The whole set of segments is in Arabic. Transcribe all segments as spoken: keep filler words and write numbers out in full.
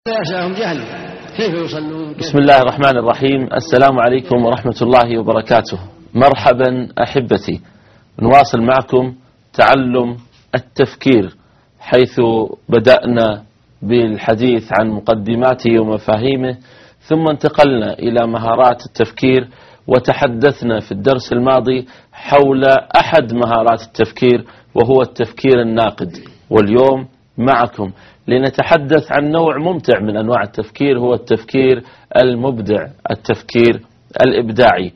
يسألهم جهل كيف يصلون. بسم الله الرحمن الرحيم. السلام عليكم ورحمة الله وبركاته. مرحبا أحبتي، نواصل معكم تعلم التفكير، حيث بدأنا بالحديث عن مقدماته ومفاهيمه، ثم انتقلنا إلى مهارات التفكير، وتحدثنا في الدرس الماضي حول أحد مهارات التفكير وهو التفكير الناقد. واليوم معكم لنتحدث عن نوع ممتع من أنواع التفكير، هو التفكير المبدع، التفكير الإبداعي.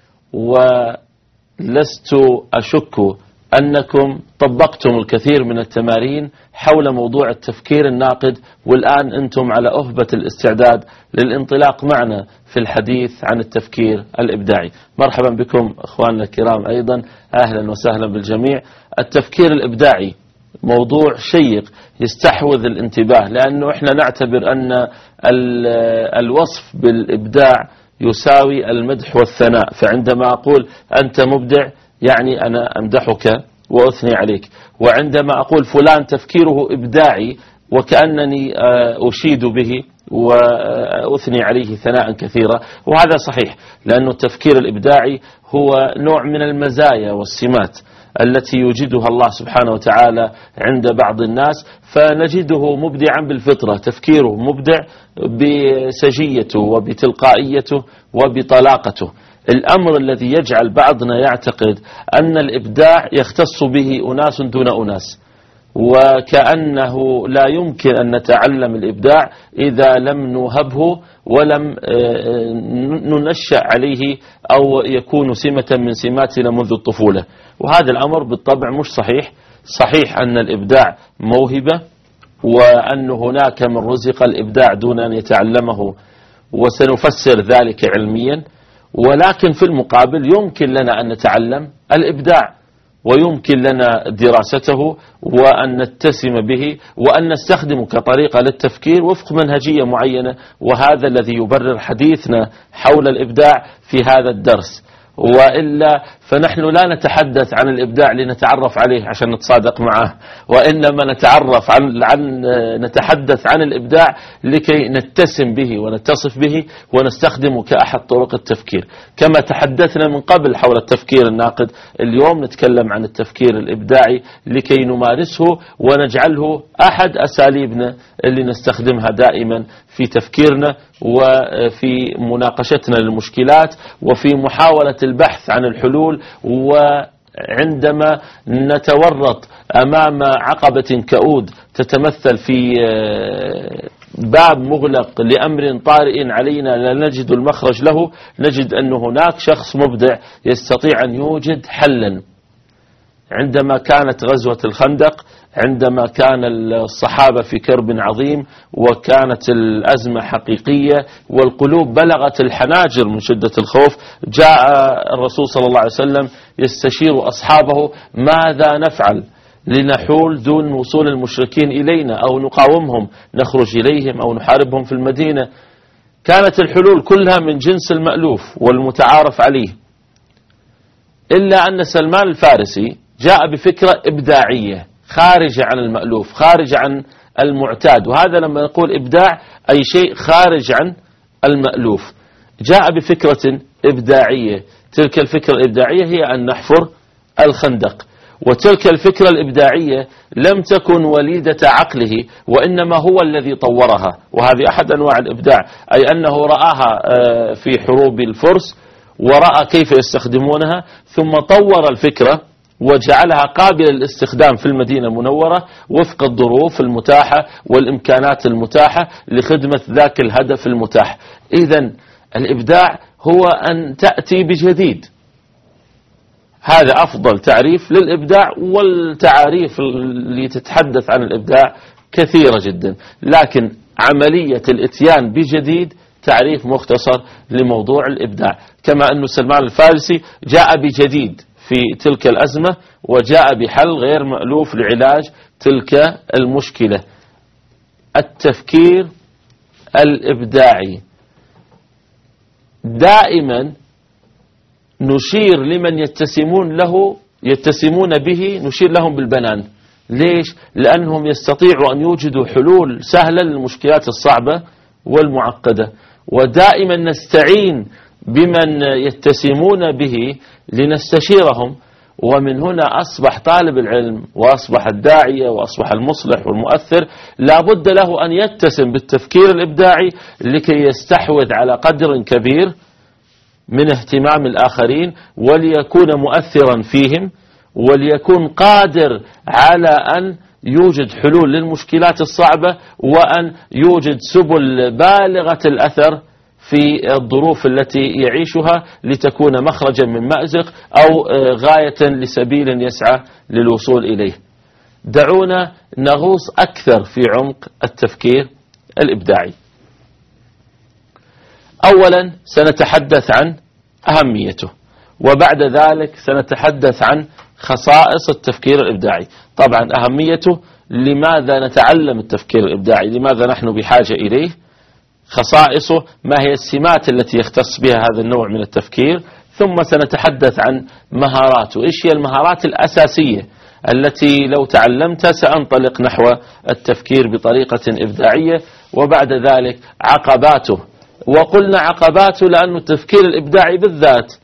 ولست أشك أنكم طبقتم الكثير من التمارين حول موضوع التفكير الناقد، والآن أنتم على أهبة الاستعداد للانطلاق معنا في الحديث عن التفكير الإبداعي. مرحبا بكم أخواننا الكرام أيضا، أهلا وسهلا بالجميع. التفكير الإبداعي موضوع شيق يستحوذ الانتباه، لأنه إحنا نعتبر أن الوصف بالإبداع يساوي المدح والثناء، فعندما أقول أنت مبدع يعني أنا أمدحك وأثني عليك، وعندما أقول فلان تفكيره إبداعي وكأنني أشيد به وأثني عليه ثناء كثيرا. وهذا صحيح، لأن التفكير الإبداعي هو نوع من المزايا والسمات التي يوجدها الله سبحانه وتعالى عند بعض الناس، فنجده مبدعا بالفطرة، تفكيره مبدع بسجيته وبتلقائيته وبطلاقته. الأمر الذي يجعل بعضنا يعتقد أن الإبداع يختص به أناس دون أناس، وكأنه لا يمكن أن نتعلم الإبداع إذا لم نوهبه ولم ننشأ عليه أو يكون سمة من سماتنا منذ الطفولة. وهذا الأمر بالطبع مش صحيح. صحيح أن الإبداع موهبة، وأن هناك من رزق الإبداع دون أن يتعلمه، وسنفسر ذلك علميا. ولكن في المقابل يمكن لنا أن نتعلم الإبداع، ويمكن لنا دراسته وأن نتسم به وأن نستخدمه كطريقة للتفكير وفق منهجية معينة. وهذا الذي يبرر حديثنا حول الإبداع في هذا الدرس، وإلا فنحن لا نتحدث عن الإبداع لنتعرف عليه عشان نتصادق معه، وإنما نتعرف عن, عن نتحدث عن الإبداع لكي نتسم به ونتصف به ونستخدمه كأحد طرق التفكير. كما تحدثنا من قبل حول التفكير الناقد، اليوم نتكلم عن التفكير الإبداعي لكي نمارسه ونجعله أحد أساليبنا اللي نستخدمها دائما في تفكيرنا وفي مناقشتنا للمشكلات وفي محاولة البحث عن الحلول. وعندما نتورط أمام عقبة كؤود تتمثل في باب مغلق لأمر طارئ علينا لا نجد المخرج له، نجد أن هناك شخص مبدع يستطيع أن يوجد حلا. عندما كانت غزوة الخندق، عندما كان الصحابة في كرب عظيم وكانت الأزمة حقيقية والقلوب بلغت الحناجر من شدة الخوف، جاء الرسول صلى الله عليه وسلم يستشير أصحابه ماذا نفعل لنحول دون وصول المشركين إلينا، أو نقاومهم نخرج إليهم أو نحاربهم في المدينة. كانت الحلول كلها من جنس المألوف والمتعارف عليه، إلا أن سلمان الفارسي جاء بفكرة إبداعية خارجة عن المألوف، خارجة عن المعتاد. وهذا لما نقول إبداع أي شيء خارج عن المألوف. جاء بفكرة إبداعية، تلك الفكرة الإبداعية هي أن نحفر الخندق. وتلك الفكرة الإبداعية لم تكن وليدة عقله، وإنما هو الذي طورها. وهذه أحد أنواع الإبداع، أي أنه رآها في حروب الفرس ورأى كيف يستخدمونها، ثم طور الفكرة وجعلها قابلة للاستخدام في المدينة المنورة وفق الظروف المتاحة والإمكانات المتاحة لخدمة ذاك الهدف المتاح. إذن الإبداع هو أن تأتي بجديد. هذا أفضل تعريف للإبداع، والتعاريف اللي تتحدث عن الإبداع كثيرة جدا، لكن عملية الإتيان بجديد تعريف مختصر لموضوع الإبداع. كما أن سلمان الفارسي جاء بجديد في تلك الأزمة وجاء بحل غير مألوف لعلاج تلك المشكلة. التفكير الإبداعي دائما نشير لمن يتسمون له يتسمون به، نشير لهم بالبنان. ليش؟ لأنهم يستطيعوا أن يوجدوا حلول سهلة للمشكلات الصعبة والمعقدة. ودائما نستعين بمن يتسمون به لنستشيرهم. ومن هنا أصبح طالب العلم وأصبح الداعية وأصبح المصلح والمؤثر لابد له أن يتسم بالتفكير الإبداعي لكي يستحوذ على قدر كبير من اهتمام الآخرين، وليكون مؤثرا فيهم، وليكون قادر على أن يوجد حلول للمشكلات الصعبة، وأن يوجد سبل بالغة الأثر في الظروف التي يعيشها لتكون مخرجا من مأزق أو غاية لسبيل يسعى للوصول إليه. دعونا نغوص أكثر في عمق التفكير الإبداعي. أولا سنتحدث عن أهميته، وبعد ذلك سنتحدث عن خصائص التفكير الإبداعي. طبعا أهميته، لماذا نتعلم التفكير الإبداعي، لماذا نحن بحاجة إليه. خصائصه، ما هي السمات التي يختص بها هذا النوع من التفكير. ثم سنتحدث عن مهاراته، إيش هي المهارات الأساسية التي لو تعلمتها سأنطلق نحو التفكير بطريقة إبداعية. وبعد ذلك عقباته، وقلنا عقباته لأن التفكير الإبداعي بالذات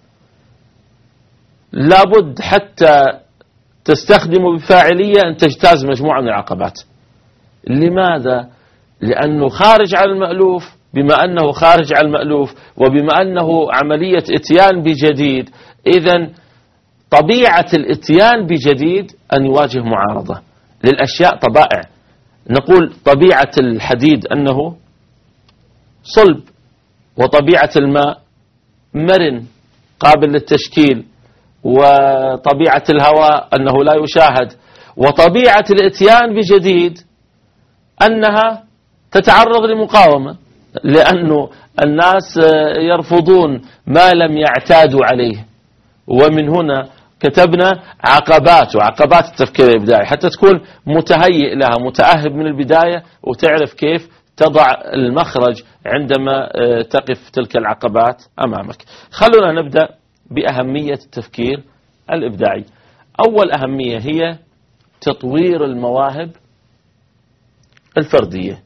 لابد حتى تستخدمه بفاعلية أن تجتاز مجموعة من العقبات. لماذا؟ لأنه خارج عن المألوف. بما أنه خارج عن المألوف وبما أنه عملية اتيان بجديد، إذن طبيعة الاتيان بجديد أن يواجه معارضة للأشياء. طبائع، نقول طبيعة الحديد أنه صلب، وطبيعة الماء مرن قابل للتشكيل، وطبيعة الهواء أنه لا يشاهد، وطبيعة الاتيان بجديد أنها تتعرض لمقاومة، لأنه الناس يرفضون ما لم يعتادوا عليه. ومن هنا كتبنا عقبات وعقبات التفكير الإبداعي حتى تكون متهيئ لها، متأهب من البداية، وتعرف كيف تضع المخرج عندما تقف تلك العقبات أمامك. خلونا نبدأ بأهمية التفكير الإبداعي. أول أهمية هي تطوير المواهب الفردية.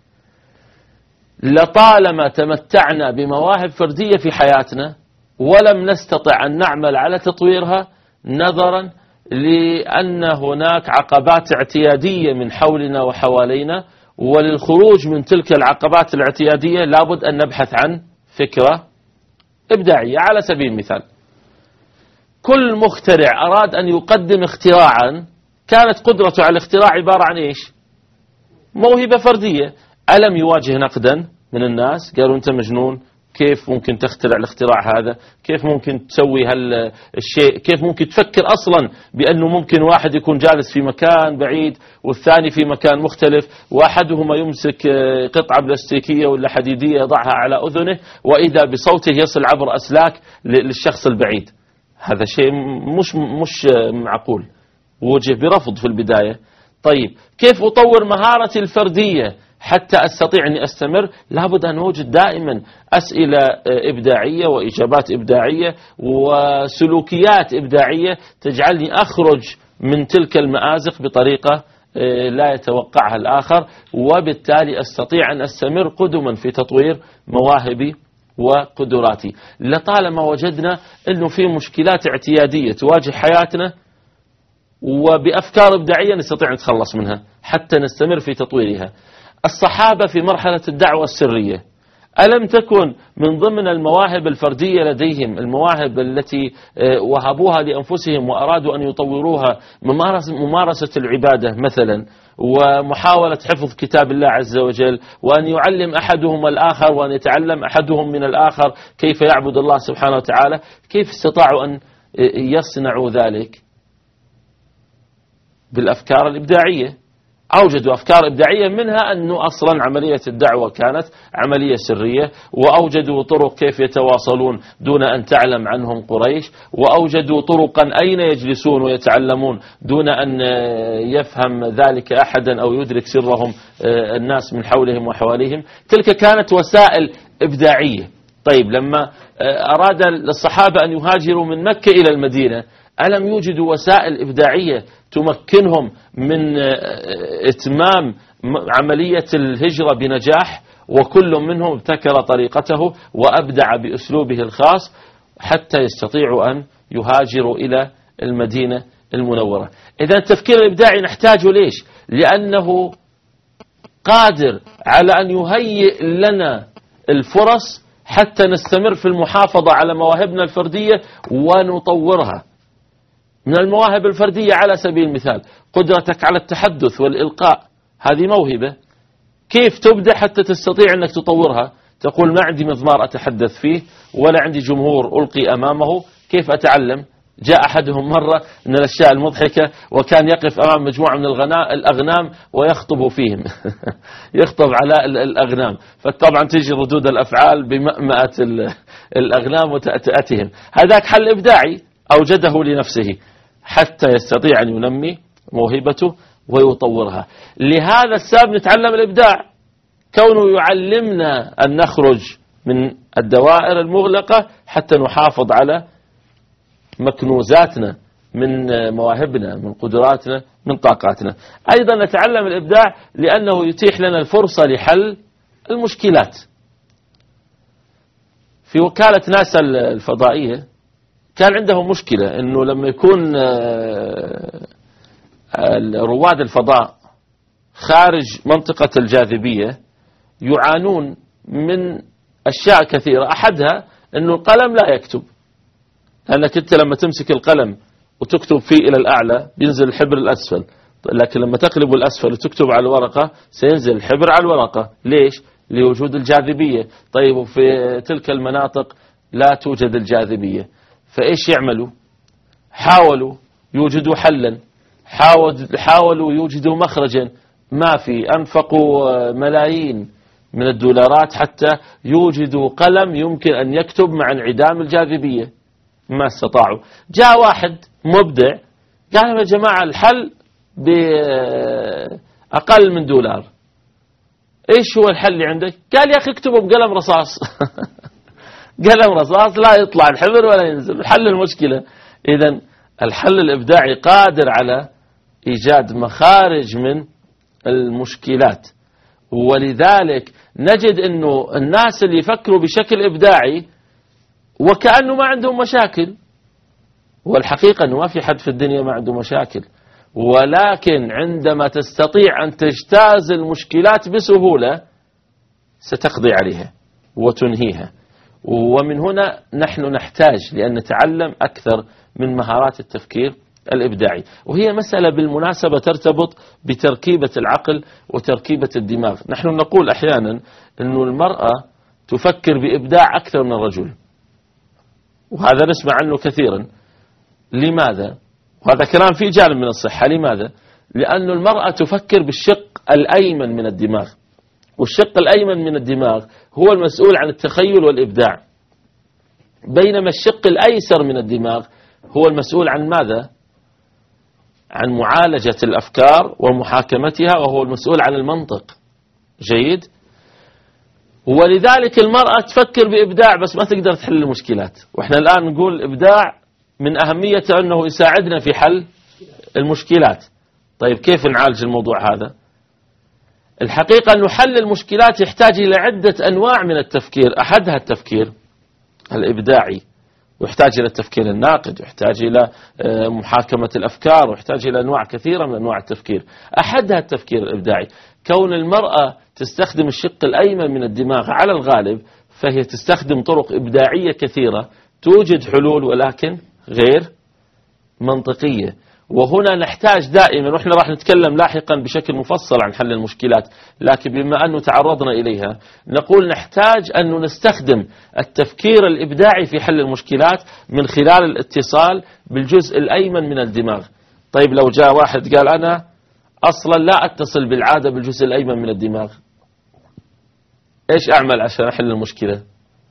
لطالما تمتعنا بمواهب فردية في حياتنا ولم نستطع أن نعمل على تطويرها، نظرا لأن هناك عقبات اعتيادية من حولنا وحوالينا. وللخروج من تلك العقبات الاعتيادية لابد أن نبحث عن فكرة إبداعية. على سبيل المثال، كل مخترع أراد أن يقدم اختراعا كانت قدرته على الاختراع عبارة عن إيش؟ موهبة فردية. ألم يواجه نقدا من الناس؟ قالوا أنت مجنون، كيف ممكن تخترع الاختراع هذا؟ كيف ممكن تسوي هالشيء؟ كيف ممكن تفكر أصلا بأنه ممكن واحد يكون جالس في مكان بعيد والثاني في مكان مختلف، وأحدهما يمسك قطعة بلاستيكية ولا حديدية يضعها على أذنه وإذا بصوته يصل عبر أسلاك للشخص البعيد؟ هذا شيء مش مش معقول، وجه برفض في البداية. طيب كيف أطور مهارتي الفردية حتى أستطيع أن أستمر؟ لابد أن أوجد دائما أسئلة إبداعية وإجابات إبداعية وسلوكيات إبداعية تجعلني أخرج من تلك المآزق بطريقة لا يتوقعها الآخر، وبالتالي أستطيع أن أستمر قدما في تطوير مواهبي وقدراتي. لطالما وجدنا أنه في مشكلات اعتيادية تواجه حياتنا، وبأفكار إبداعية نستطيع نتخلص منها حتى نستمر في تطويرها. الصحابة في مرحلة الدعوة السرية ألم تكن من ضمن المواهب الفردية لديهم المواهب التي وهبوها لأنفسهم وأرادوا أن يطوروها؟ ممارسة العبادة مثلا، ومحاولة حفظ كتاب الله عز وجل، وأن يعلم أحدهم الآخر، وأن يتعلم أحدهم من الآخر كيف يعبد الله سبحانه وتعالى. كيف استطاعوا أن يصنعوا ذلك؟ بالأفكار الإبداعية. أوجدوا أفكار إبداعية، منها أنه أصلا عملية الدعوة كانت عملية سرية، وأوجدوا طرق كيف يتواصلون دون أن تعلم عنهم قريش، وأوجدوا طرقا أين يجلسون ويتعلمون دون أن يفهم ذلك أحدا أو يدرك سرهم الناس من حولهم وحواليهم. تلك كانت وسائل إبداعية. طيب لما أراد الصحابة أن يهاجروا من مكة إلى المدينة، ألم يوجدوا وسائل إبداعية تمكنهم من إتمام عملية الهجرة بنجاح؟ وكل منهم ابتكر طريقته وأبدع بأسلوبه الخاص حتى يستطيعوا أن يهاجروا إلى المدينة المنورة. إذا التفكير الإبداعي نحتاجه ليش؟ لأنه قادر على أن يهيئ لنا الفرص حتى نستمر في المحافظة على مواهبنا الفردية ونطورها. من المواهب الفردية على سبيل المثال قدرتك على التحدث والإلقاء، هذه موهبة. كيف تبدأ حتى تستطيع أنك تطورها؟ تقول ما عندي مضمار أتحدث فيه ولا عندي جمهور ألقي أمامه، كيف أتعلم؟ جاء أحدهم مرة من الأشياء المضحكة وكان يقف أمام مجموعة من الأغنام ويخطب فيهم يخطب على الأغنام، فطبعا تجي ردود الأفعال بمأمأة الأغنام وتأتئتهم. هذاك حل إبداعي أوجده لنفسه حتى يستطيع أن ينمي موهبته ويطورها. لهذا السبب نتعلم الإبداع، كونه يعلمنا أن نخرج من الدوائر المغلقة حتى نحافظ على مكنوزاتنا من مواهبنا، من قدراتنا، من طاقاتنا. أيضا نتعلم الإبداع لأنه يتيح لنا الفرصة لحل المشكلات. في وكالة ناسا الفضائية كان عندهم مشكلة أنه لما يكون رواد الفضاء خارج منطقة الجاذبية يعانون من أشياء كثيرة، أحدها أنه القلم لا يكتب، لأنك أنت لما تمسك القلم وتكتب فيه إلى الأعلى بينزل الحبر الأسفل، لكن لما تقلب الأسفل وتكتب على الورقة سينزل الحبر على الورقة. ليش؟ لوجود الجاذبية. طيب وفي تلك المناطق لا توجد الجاذبية، فإيش يعملوا؟ حاولوا يوجدوا حلا، حاولوا يوجدوا مخرجا، ما في. أنفقوا ملايين من الدولارات حتى يوجدوا قلم يمكن أن يكتب مع انعدام الجاذبية، ما استطاعوا. جاء واحد مبدع قال يا جماعة الحل بأقل من دولار. إيش هو الحل اللي عندك؟ قال يا أخي اكتبوا بقلم رصاص قلم رصاص لا يطلع الحبر ولا ينزل، حل المشكلة. إذن الحل الإبداعي قادر على إيجاد مخارج من المشكلات، ولذلك نجد أنه الناس اللي يفكروا بشكل إبداعي وكأنه ما عندهم مشاكل، والحقيقة أنه ما في حد في الدنيا ما عنده مشاكل، ولكن عندما تستطيع أن تجتاز المشكلات بسهولة ستقضي عليها وتنهيها. ومن هنا نحن نحتاج لأن نتعلم أكثر من مهارات التفكير الإبداعي، وهي مسألة بالمناسبة ترتبط بتركيبة العقل وتركيبة الدماغ. نحن نقول أحيانا أن المرأة تفكر بإبداع أكثر من الرجل، وهذا نسمع عنه كثيرا. لماذا؟ وهذا كلام فيه جانب من الصحة. لماذا؟ لأن المرأة تفكر بالشق الأيمن من الدماغ، والشق الأيمن من الدماغ هو المسؤول عن التخيل والإبداع، بينما الشق الأيسر من الدماغ هو المسؤول عن ماذا؟ عن معالجة الأفكار ومحاكمتها، وهو المسؤول عن المنطق. جيد؟ ولذلك المرأة تفكر بإبداع بس ما تقدر تحل المشكلات. وإحنا الآن نقول إبداع من أهميته أنه يساعدنا في حل المشكلات. طيب كيف نعالج الموضوع هذا؟ الحقيقة أنه حل المشكلات يحتاج إلى عدة أنواع من التفكير، أحدها التفكير الإبداعي، ويحتاج إلى التفكير الناقد، ويحتاج إلى محاكمة الأفكار، ويحتاج إلى أنواع كثيرة من أنواع التفكير. أحدها التفكير الإبداعي. كون المرأة تستخدم الشق الأيمن من الدماغ على الغالب، فهي تستخدم طرق إبداعية كثيرة توجد حلول ولكن غير منطقية. وهنا نحتاج دائما، وإحنا راح نتكلم لاحقا بشكل مفصل عن حل المشكلات، لكن بما أنه تعرضنا إليها نقول نحتاج أن نستخدم التفكير الإبداعي في حل المشكلات من خلال الاتصال بالجزء الأيمن من الدماغ. طيب لو جاء واحد قال أنا أصلا لا أتصل بالعادة بالجزء الأيمن من الدماغ، إيش أعمل عشان أحل المشكلة؟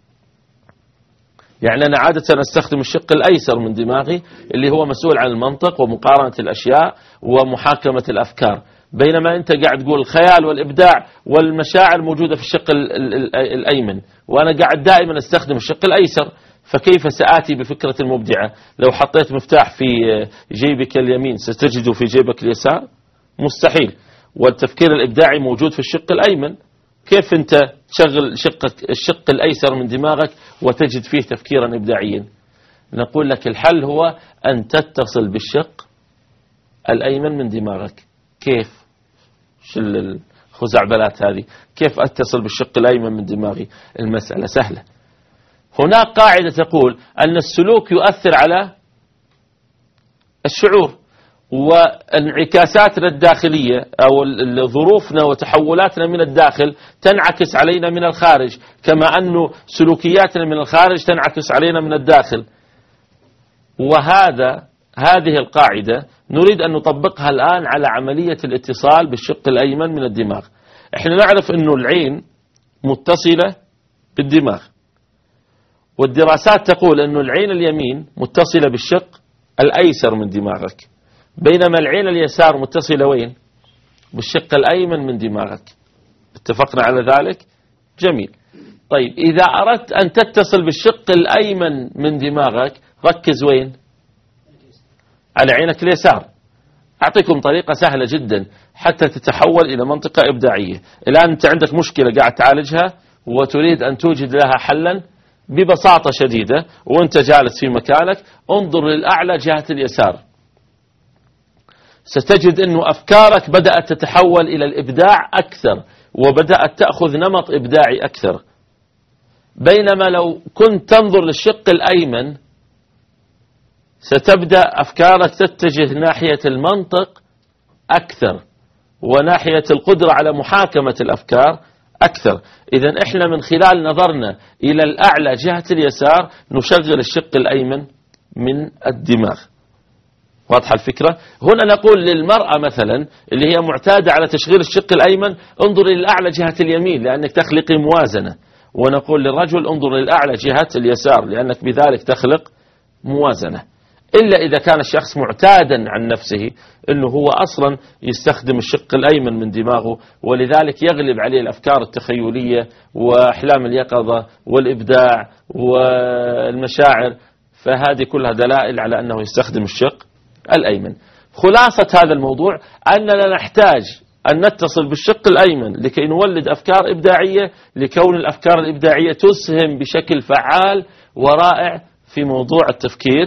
يعني أنا عادة أستخدم الشق الأيسر من دماغي اللي هو مسؤول عن المنطق ومقارنة الأشياء ومحاكمة الأفكار، بينما أنت قاعد تقول الخيال والإبداع والمشاعر موجودة في الشق الأيمن، وأنا قاعد دائما أستخدم الشق الأيسر. فكيف سآتي بفكرة المبدعة؟ لو حطيت مفتاح في جيبك اليمين ستجده في جيبك اليسار؟ مستحيل. والتفكير الإبداعي موجود في الشق الأيمن. كيف أنت تشغل شقك الشق الأيسر من دماغك وتجد فيه تفكيرا إبداعيا؟ نقول لك الحل هو أن تتصل بالشق الأيمن من دماغك. كيف؟ شو الخزعبلات هذه؟ كيف أتصل بالشق الأيمن من دماغي؟ المسألة سهلة. هناك قاعدة تقول أن السلوك يؤثر على الشعور، وانعكاساتنا الداخلية أو ظروفنا وتحولاتنا من الداخل تنعكس علينا من الخارج، كما أن سلوكياتنا من الخارج تنعكس علينا من الداخل. وهذا هذه القاعدة نريد أن نطبقها الآن على عملية الاتصال بالشق الأيمن من الدماغ. احنا نعرف أن العين متصلة بالدماغ، والدراسات تقول أن العين اليمين متصلة بالشق الأيسر من دماغك، بينما العين اليسار متصلة وين؟ بالشق الأيمن من دماغك. اتفقنا على ذلك؟ جميل. طيب إذا أردت أن تتصل بالشق الأيمن من دماغك ركز وين؟ على عينك اليسار. أعطيكم طريقة سهلة جدا حتى تتحول إلى منطقة إبداعية. الآن أنت عندك مشكلة قاعد تعالجها وتريد أن توجد لها حلا ببساطة شديدة، وأنت جالس في مكانك انظر للأعلى جهة اليسار، ستجد أن أفكارك بدأت تتحول إلى الإبداع أكثر، وبدأت تأخذ نمط إبداعي أكثر. بينما لو كنت تنظر للشق الأيمن ستبدأ أفكارك تتجه ناحية المنطق أكثر، وناحية القدرة على محاكمة الأفكار أكثر. إذن إحنا من خلال نظرنا إلى الأعلى جهة اليسار نشغل الشق الأيمن من الدماغ. واضحة الفكرة؟ هنا نقول للمرأة مثلا اللي هي معتادة على تشغيل الشق الأيمن انظر إلى الأعلى جهة اليمين لأنك تخلق موازنة، ونقول للرجل انظر للأعلى جهة اليسار لأنك بذلك تخلق موازنة. إلا إذا كان الشخص معتادا عن نفسه أنه هو أصلا يستخدم الشق الأيمن من دماغه، ولذلك يغلب عليه الأفكار التخيلية وأحلام اليقظة والإبداع والمشاعر، فهذه كلها دلائل على أنه يستخدم الشق الأيمن. خلاصة هذا الموضوع أننا نحتاج أن نتصل بالشق الأيمن لكي نولد أفكار إبداعية، لكون الأفكار الإبداعية تسهم بشكل فعال ورائع في موضوع التفكير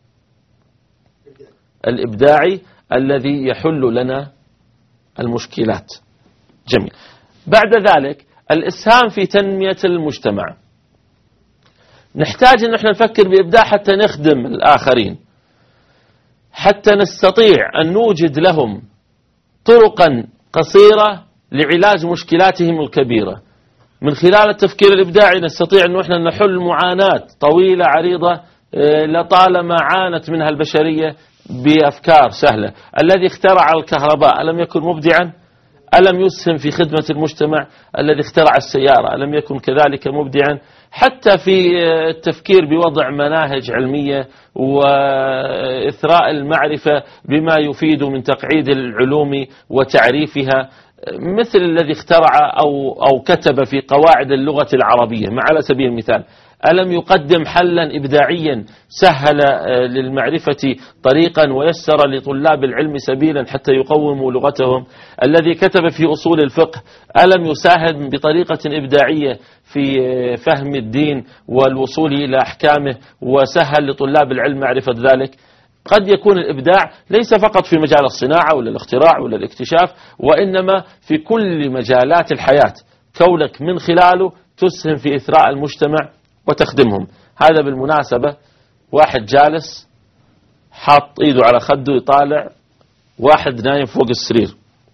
الإبداعي الذي يحل لنا المشكلات. جميل. بعد ذلك الإسهام في تنمية المجتمع. نحتاج أن احنا نفكر بإبداع حتى نخدم الآخرين، حتى نستطيع أن نوجد لهم طرقا قصيرة لعلاج مشكلاتهم الكبيرة. من خلال التفكير الإبداعي نستطيع أن احنا نحل معاناة طويلة عريضة لطالما عانت منها البشرية بأفكار سهلة. الذي اخترع الكهرباء ألم يكن مبدعا؟ ألم يسهم في خدمة المجتمع؟ الذي اخترع السيارة ألم يكن كذلك مبدعا؟ حتى في التفكير بوضع مناهج علمية وإثراء المعرفة بما يفيد من تقعيد العلوم وتعريفها، مثل الذي اخترع أو, أو كتب في قواعد اللغة العربية مع على سبيل المثال، ألم يقدم حلا إبداعيا سهل للمعرفة طريقا ويسر لطلاب العلم سبيلا حتى يقوموا لغتهم؟ الذي كتب في أصول الفقه ألم يساهم بطريقة إبداعية في فهم الدين والوصول إلى أحكامه وسهل لطلاب العلم معرفة ذلك؟ قد يكون الإبداع ليس فقط في مجال الصناعة ولا الاختراع ولا الاكتشاف، وإنما في كل مجالات الحياة، كونك من خلاله تسهم في إثراء المجتمع وتخدمهم. هذا بالمناسبة واحد جالس حاط ايده على خده يطالع واحد نايم فوق السرير،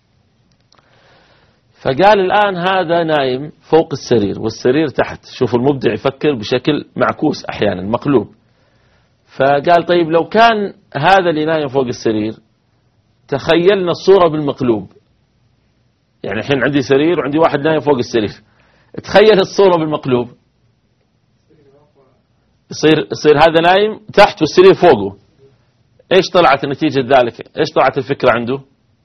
فقال الآن هذا نايم فوق السرير والسرير تحت. شوفوا المبدع يفكر بشكل معكوس أحيانا مقلوب. فقال طيب لو كان هذا اللي نايم فوق السرير تخيلنا الصورة بالمقلوب، يعني الحين عندي سرير وعندي واحد نايم فوق السرير، تخيل الصورة بالمقلوب، يصير يصير هذا نايم تحت والسرير فوقه. ايش طلعت نتيجة ذلك؟ ايش طلعت الفكرة عنده؟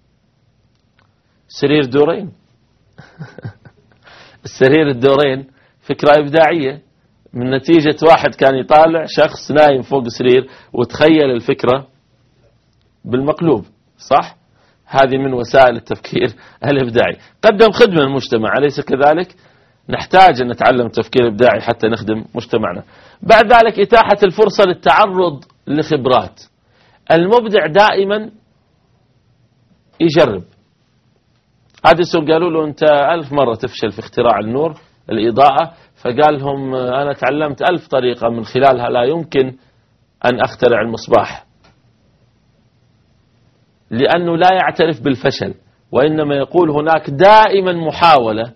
سرير دورين. السرير الدورين فكرة إبداعية. من نتيجة واحد كان يطالع شخص نايم فوق سرير وتخيل الفكرة بالمقلوب، صح؟ هذه من وسائل التفكير الإبداعي. قدم خدمة للمجتمع، أليس كذلك؟ نحتاج أن نتعلم التفكير الإبداعي حتى نخدم مجتمعنا. بعد ذلك إتاحة الفرصة للتعرض لخبرات. المبدع دائما يجرب. أديسون قالوا له أنت ألف مرة تفشل في اختراع النور الإضاءة، فقال لهم أنا تعلمت ألف طريقة من خلالها لا يمكن أن أخترع المصباح، لأنه لا يعترف بالفشل، وإنما يقول هناك دائما محاولة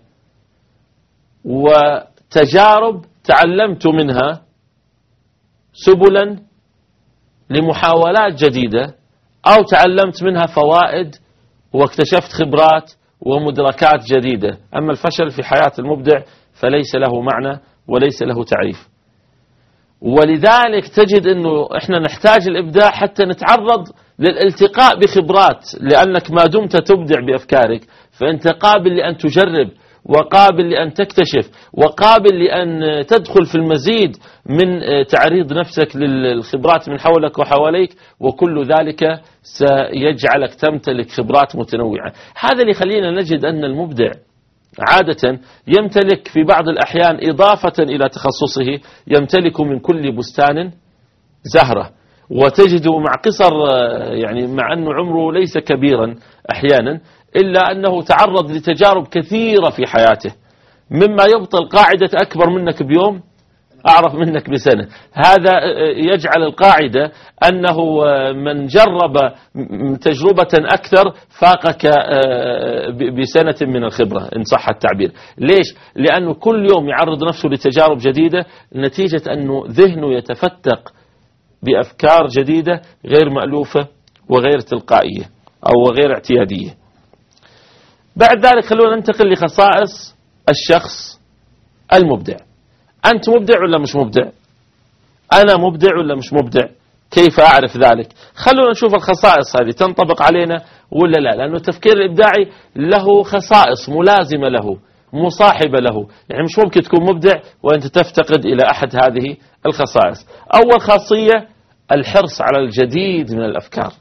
وتجارب تعلمت منها سبلا لمحاولات جديدة، أو تعلمت منها فوائد واكتشفت خبرات ومدركات جديدة. أما الفشل في حياة المبدع فليس له معنى وليس له تعريف. ولذلك تجد أنه إحنا نحتاج الإبداع حتى نتعرض للالتقاء بخبرات، لأنك ما دمت تبدع بأفكارك فأنت قابل لأن تجرب، وقابل لأن تكتشف، وقابل لأن تدخل في المزيد من تعريض نفسك للخبرات من حولك وحواليك، وكل ذلك سيجعلك تمتلك خبرات متنوعة. هذا اللي يخلينا نجد أن المبدع عادة يمتلك في بعض الأحيان إضافة إلى تخصصه يمتلك من كل بستان زهرة، وتجده مع قصر يعني مع أنه عمره ليس كبيرا أحيانا إلا أنه تعرض لتجارب كثيرة في حياته، مما يبطل قاعدة أكبر منك بيوم أعرف منك بسنة. هذا يجعل القاعدة أنه من جرب تجربة أكثر فاقك بسنة من الخبرة إن صح التعبير. ليش؟ لأنه كل يوم يعرض نفسه لتجارب جديدة، نتيجة أنه ذهنه يتفتق بأفكار جديدة غير مألوفة وغير تلقائية أو غير اعتيادية. بعد ذلك خلونا ننتقل لخصائص الشخص المبدع. أنت مبدع ولا مش مبدع؟ أنا مبدع ولا مش مبدع؟ كيف أعرف ذلك؟ خلونا نشوف الخصائص هذه تنطبق علينا ولا لا، لأنه التفكير الإبداعي له خصائص ملازمة له مصاحبة له، يعني مش ممكن تكون مبدع وأنت تفتقد إلى أحد هذه الخصائص. أول خاصية الحرص على الجديد من الأفكار.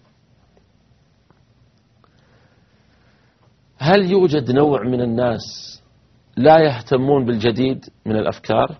هل يوجد نوع من الناس لا يهتمون بالجديد من الأفكار؟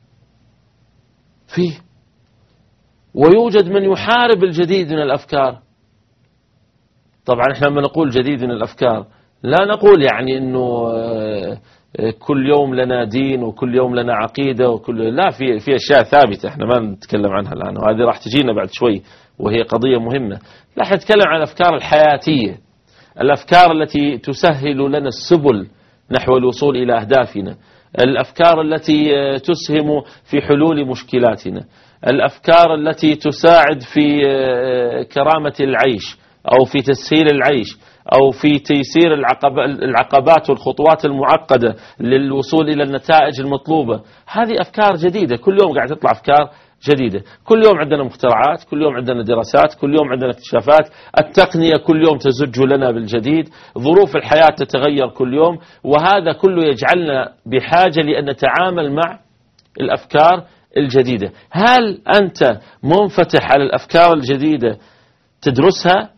فيه. ويوجد من يحارب الجديد من الأفكار. طبعا احنا لما نقول جديد من الأفكار لا نقول يعني انه كل يوم لنا دين وكل يوم لنا عقيدة وكل لا، في في أشياء ثابتة احنا ما نتكلم عنها الآن، وهذه راح تجينا بعد شوي وهي قضية مهمة. لا، نتكلم عن الأفكار الحياتية، الأفكار التي تسهل لنا السبل نحو الوصول إلى أهدافنا، الأفكار التي تسهم في حلول مشكلاتنا، الأفكار التي تساعد في كرامة العيش أو في تسهيل العيش أو في تيسير العقبات والخطوات المعقدة للوصول إلى النتائج المطلوبة. هذه أفكار جديدة، كل يوم قاعد تطلع أفكار جديدة، كل يوم عندنا مخترعات، كل يوم عندنا دراسات، كل يوم عندنا اكتشافات، التقنية كل يوم تزج لنا بالجديد، ظروف الحياة تتغير كل يوم، وهذا كله يجعلنا بحاجة لأن نتعامل مع الأفكار الجديدة. هل أنت منفتح على الأفكار الجديدة تدرسها،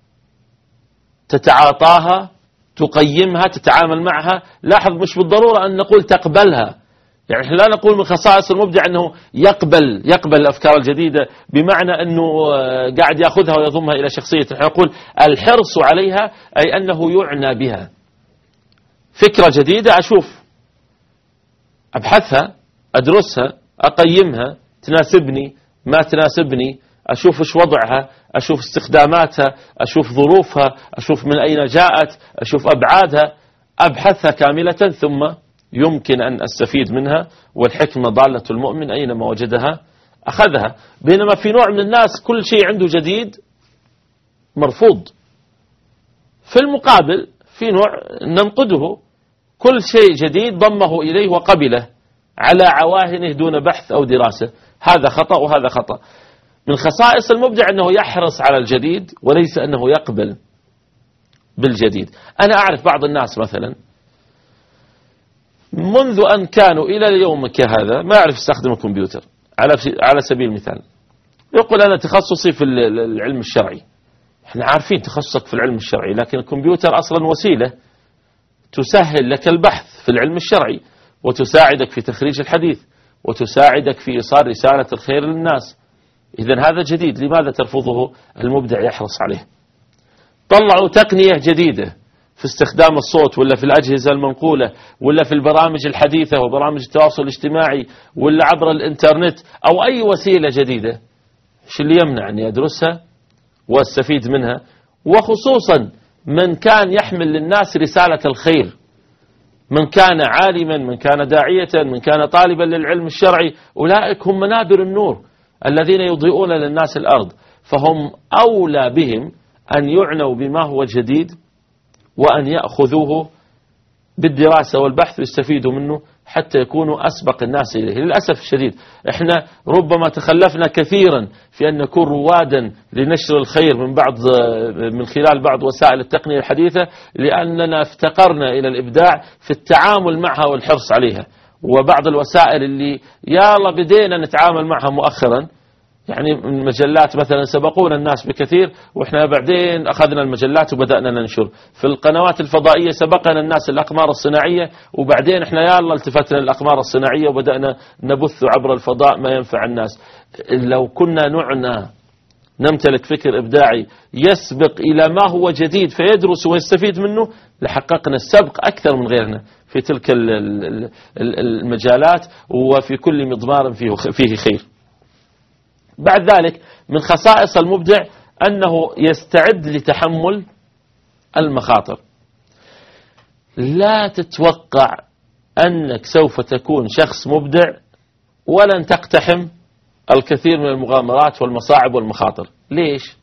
تتعاطاها، تقيمها، تتعامل معها؟ لاحظ مش بالضرورة أن نقول تقبلها، يعني لا نقول من خصائص المبدع أنه يقبل يقبل الأفكار الجديدة بمعنى أنه قاعد يأخذها ويضمها إلى شخصيته. نحن نقول الحرص عليها أي أنه يعنى بها. فكرة جديدة أشوف أبحثها، أدرسها، أقيمها، تناسبني ما تناسبني، أشوف إيش وضعها، أشوف استخداماتها، أشوف ظروفها، أشوف من أين جاءت، أشوف أبعادها، أبحثها كاملة ثم يمكن أن أستفيد منها. والحكمة ضالة المؤمن أينما وجدها أخذها. بينما في نوع من الناس كل شيء عنده جديد مرفوض، في المقابل في نوع ننقده، كل شيء جديد ضمه إليه وقبله على عواهنه دون بحث أو دراسة. هذا خطأ وهذا خطأ. من خصائص المبدع أنه يحرص على الجديد وليس أنه يقبل بالجديد. أنا أعرف بعض الناس مثلا منذ أن كانوا إلى اليوم كهذا ما يعرف يستخدم الكمبيوتر على على سبيل المثال. يقول أنا تخصصي في العلم الشرعي. احنا عارفين تخصصك في العلم الشرعي، لكن الكمبيوتر أصلا وسيلة تسهل لك البحث في العلم الشرعي، وتساعدك في تخريج الحديث، وتساعدك في إيصال رسالة الخير للناس. إذن هذا جديد، لماذا ترفضه المبدع يحرص عليه؟ طلعوا تقنية جديدة في استخدام الصوت، ولا في الأجهزة المنقولة، ولا في البرامج الحديثة وبرامج التواصل الاجتماعي، ولا عبر الإنترنت، أو أي وسيلة جديدة. إيش اللي يمنع أني أدرسها واستفيد منها؟ وخصوصا من كان يحمل للناس رسالة الخير، من كان عالما، من كان داعية، من كان طالبا للعلم الشرعي، أولئك هم منابر النور الذين يضيئون للناس الأرض، فهم أولى بهم أن يعنوا بما هو جديد، وأن يأخذوه بالدراسة والبحث ويستفيدوا منه حتى يكونوا أسبق الناس إليه. للأسف الشديد احنا ربما تخلفنا كثيرا في أن نكون روادا لنشر الخير من بعض من خلال بعض وسائل التقنية الحديثة، لأننا افتقرنا إلى الإبداع في التعامل معها والحرص عليها. وبعض الوسائل اللي يلا بدينا نتعامل معها مؤخرا، يعني المجلات مثلا سبقونا الناس بكثير، وإحنا بعدين أخذنا المجلات وبدأنا ننشر. في القنوات الفضائية سبقنا الناس الأقمار الصناعية، وبعدين إحنا يلا التفتنا للأقمار الصناعية وبدأنا نبث عبر الفضاء ما ينفع الناس. لو كنا نعنى نمتلك فكر إبداعي يسبق إلى ما هو جديد فيدرس ويستفيد منه، لحققنا السبق أكثر من غيرنا في تلك المجالات، وفي كل مضمار فيه خير. بعد ذلك من خصائص المبدع أنه يستعد لتحمل المخاطر. لا تتوقع أنك سوف تكون شخص مبدع ولن تقتحم الكثير من المغامرات والمصاعب والمخاطر. ليش؟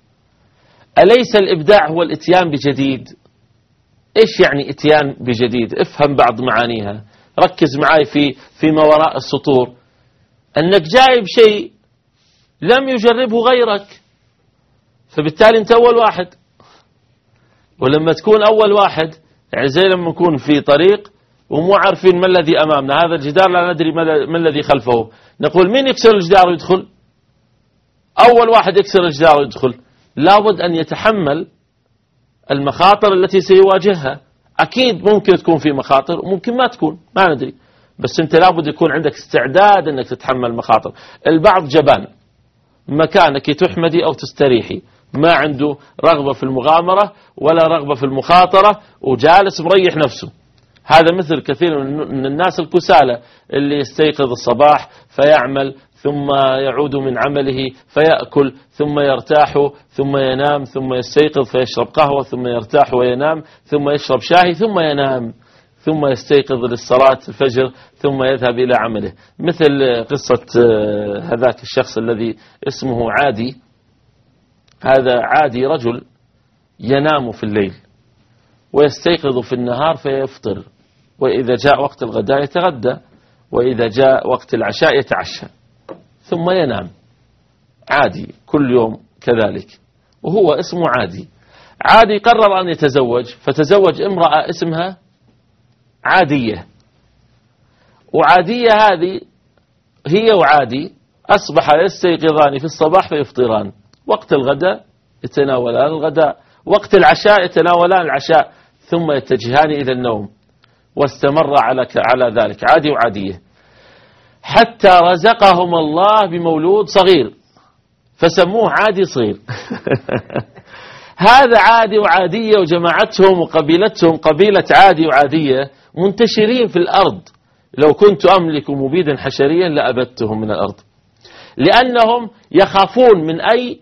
أليس الإبداع هو الإتيان بجديد؟ إيش يعني إتيان بجديد؟ افهم بعض معانيها، ركز معي في في ما وراء السطور. أنك جايب شيء لم يجربه غيرك، فبالتالي أنت أول واحد. ولما تكون أول واحد يعني زي لما نكون في طريق ومو عارفين ما الذي أمامنا، هذا الجدار لا ندري ما الذي خلفه، نقول مين يكسر الجدار ويدخل؟ أول واحد يكسر الجدار ويدخل. لابد أن يتحمل المخاطر التي سيواجهها. أكيد ممكن تكون في مخاطر وممكن ما تكون، ما ندري، بس أنت لابد يكون عندك استعداد أنك تتحمل مخاطر. البعض جبان، مكانك تحمدي أو تستريحي، ما عنده رغبة في المغامرة ولا رغبة في المخاطرة، وجالس مريح نفسه. هذا مثل كثير من الناس الكسالى اللي يستيقظ الصباح فيعمل، ثم يعود من عمله فيأكل، ثم يرتاح، ثم ينام، ثم يستيقظ فيشرب قهوة، ثم يرتاح وينام، ثم يشرب شاي، ثم ينام، ثم يستيقظ للصلاة الفجر، ثم يذهب إلى عمله. مثل قصة هذاك الشخص الذي اسمه عادي. هذا عادي رجل ينام في الليل ويستيقظ في النهار فيفطر، وإذا جاء وقت الغداء يتغدى، وإذا جاء وقت العشاء يتعشى، ثم ينام. عادي كل يوم كذلك، وهو اسمه عادي. عادي قرر أن يتزوج، فتزوج امرأة اسمها عادية. وعادية هذه هي وعادي أصبح يستيقظان في الصباح فيفطران، وقت الغداء يتناولان الغداء، وقت العشاء يتناولان العشاء، ثم يتجهان إلى النوم. واستمر على على ذلك عادي وعادية حتى رزقهم الله بمولود صغير فسموه عادي صغير. هذا عادي وعادية وجماعتهم وقبيلتهم قبيلة عادي وعادية منتشرين في الأرض. لو كنت أملك مبيدا حشريا لأبدتهم من الأرض، لأنهم يخافون من أي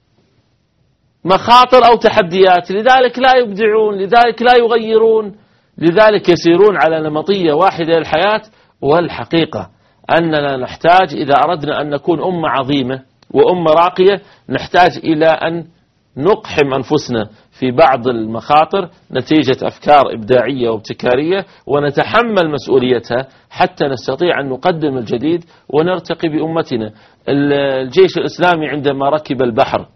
مخاطر أو تحديات، لذلك لا يبدعون، لذلك لا يغيرون، لذلك يسيرون على نمطية واحدة للحياة. والحقيقة أننا نحتاج إذا أردنا أن نكون أمة عظيمة وأمة راقية، نحتاج إلى أن نقحم أنفسنا في بعض المخاطر نتيجة أفكار إبداعية وابتكارية، ونتحمل مسؤوليتها حتى نستطيع أن نقدم الجديد ونرتقي بأمتنا. الجيش الإسلامي عندما ركب البحر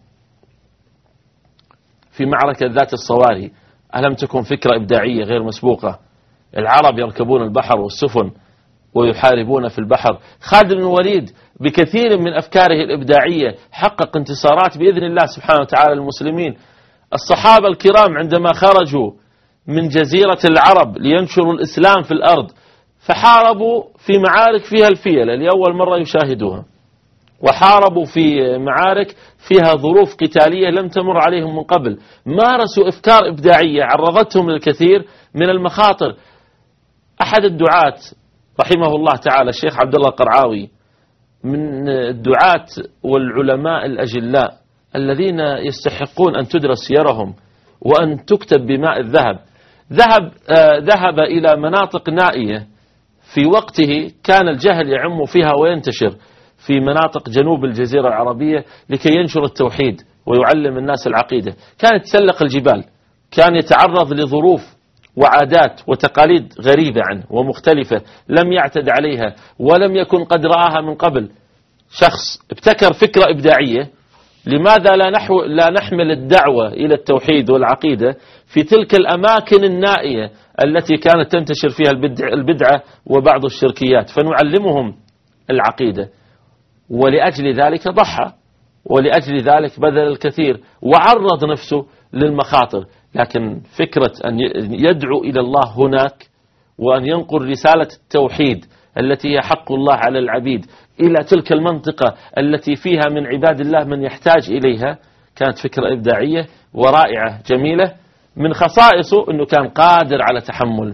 في معركة ذات الصواري، ألم تكن فكرة إبداعية غير مسبوقة؟ العرب يركبون البحر والسفن ويحاربون في البحر. خالد بن الوليد بكثير من أفكاره الإبداعية حقق انتصارات بإذن الله سبحانه وتعالى للمسلمين. الصحابة الكرام عندما خرجوا من جزيرة العرب لينشروا الإسلام في الأرض فحاربوا في معارك فيها الفيلة لأول مرة يشاهدوها، وحاربوا في معارك فيها ظروف قتالية لم تمر عليهم من قبل. مارسوا أفكار إبداعية عرضتهم للكثير من المخاطر. أحد الدعاة رحمه الله تعالى الشيخ عبد الله القرعاوي من الدعاة والعلماء الأجلاء الذين يستحقون أن تدرس سيرهم وأن تكتب بماء الذهب. ذهب آه ذهب إلى مناطق نائية في وقته كان الجهل يعم فيها وينتشر في مناطق جنوب الجزيرة العربية لكي ينشر التوحيد ويعلم الناس العقيدة. كان يتسلق الجبال، كان يتعرض لظروف وعادات وتقاليد غريبة عنه ومختلفة لم يعتد عليها ولم يكن قد رآها من قبل. شخص ابتكر فكرة إبداعية، لماذا لا, نحو لا نحمل الدعوة إلى التوحيد والعقيدة في تلك الأماكن النائية التي كانت تنتشر فيها البدعة وبعض الشركيات، فنعلمهم العقيدة. ولأجل ذلك ضحى، ولأجل ذلك بذل الكثير وعرض نفسه للمخاطر. لكن فكرة أن يدعو إلى الله هناك وأن ينقل رسالة التوحيد التي هي حق الله على العبيد إلى تلك المنطقة التي فيها من عباد الله من يحتاج إليها، كانت فكرة إبداعية ورائعة جميلة. من خصائصه أنه كان قادر على تحمل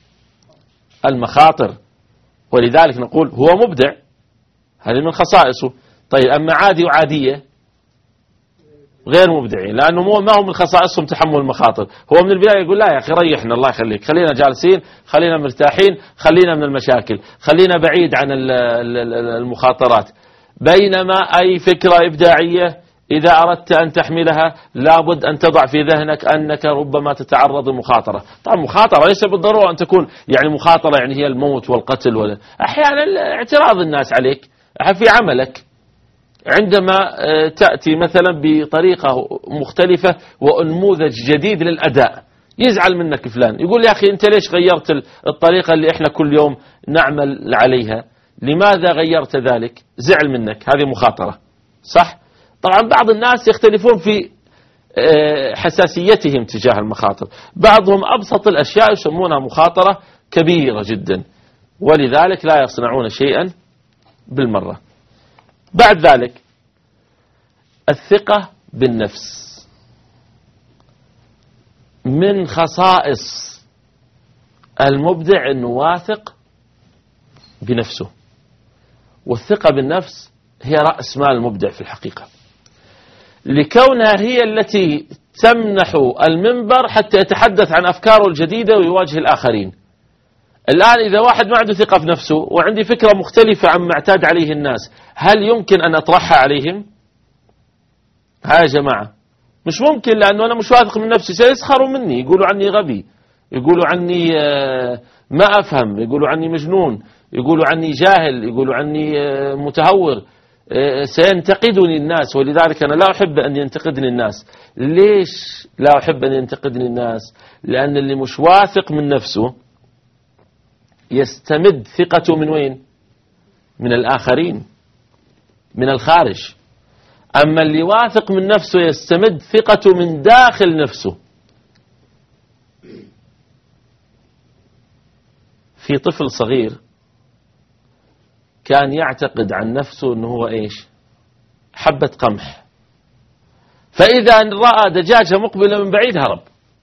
المخاطر، ولذلك نقول هو مبدع، هذه من خصائصه. طيب أما عادي وعادية غير مبدعين، لأنه مو ما هو من خصائصهم تحمل المخاطر. هو من البداية يقول لا يا أخي ريحنا الله يخليك، خلينا جالسين، خلينا مرتاحين، خلينا من المشاكل، خلينا بعيد عن المخاطرات. بينما أي فكرة إبداعية إذا أردت أن تحملها لابد أن تضع في ذهنك أنك ربما تتعرض لمخاطرة. طبعا مخاطرة ليس بالضرورة أن تكون يعني مخاطرة يعني هي الموت والقتل، ولا أحيانا اعتراض الناس عليك في عملك عندما تأتي مثلا بطريقة مختلفة ونموذج جديد للأداء، يزعل منك فلان يقول يا أخي أنت ليش غيرت الطريقة اللي إحنا كل يوم نعمل عليها، لماذا غيرت ذلك؟ زعل منك، هذه مخاطرة صح؟ طبعا بعض الناس يختلفون في حساسيتهم تجاه المخاطر، بعضهم أبسط الأشياء يسمونها مخاطرة كبيرة جدا، ولذلك لا يصنعون شيئا بالمرة. بعد ذلك الثقة بالنفس. من خصائص المبدع أنه واثق بنفسه، والثقة بالنفس هي رأس مال المبدع في الحقيقة، لكونها هي التي تمنح المنبر حتى يتحدث عن أفكاره الجديدة ويواجه الآخرين. الآن إذا واحد ما عنده ثقة في نفسه وعندي فكرة مختلفة عما اعتاد عليه الناس، هل يمكن أن أطرحها عليهم؟ ها يا جماعة مش ممكن، لأنه أنا مش واثق من نفسي، سيسخروا مني، يقولوا عني غبي، يقولوا عني ما أفهم، يقولوا عني مجنون، يقولوا عني جاهل، يقولوا عني متهور، سينتقدني الناس. ولذلك أنا لا أحب أن ينتقدني الناس. ليش لا أحب أن ينتقدني الناس؟ لأن اللي مش واثق من نفسه يستمد ثقته من وين؟ من الآخرين، من الخارج. أما اللي واثق من نفسه يستمد ثقته من داخل نفسه. في طفل صغير كان يعتقد عن نفسه أنه هو إيش؟ حبة قمح، فإذا رأى دجاجة مقبلة من بعيد هرب.